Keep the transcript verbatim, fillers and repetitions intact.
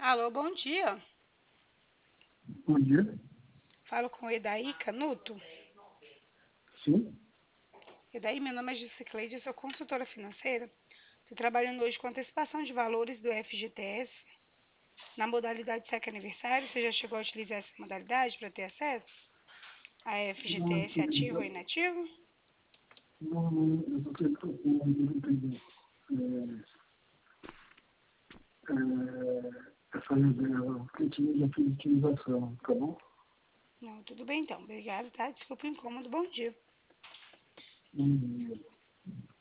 Alô, bom dia. Bom dia. Falo com o Edaí Canuto. Sim. Edaí, meu nome é Gicicleide, eu sou consultora financeira. Estou trabalhando hoje com antecipação de valores do F G T S na modalidade saque aniversário. Você já chegou a utilizar essa modalidade para ter acesso a Não, F G T S ativo ou inativo? não, não, eu só quero procurando entender é, é, essa reserva que tinha de aqui de utilização, tá bom? Não, tudo bem então. Obrigada, tá? Desculpa o incômodo. Bom dia. Bom dia.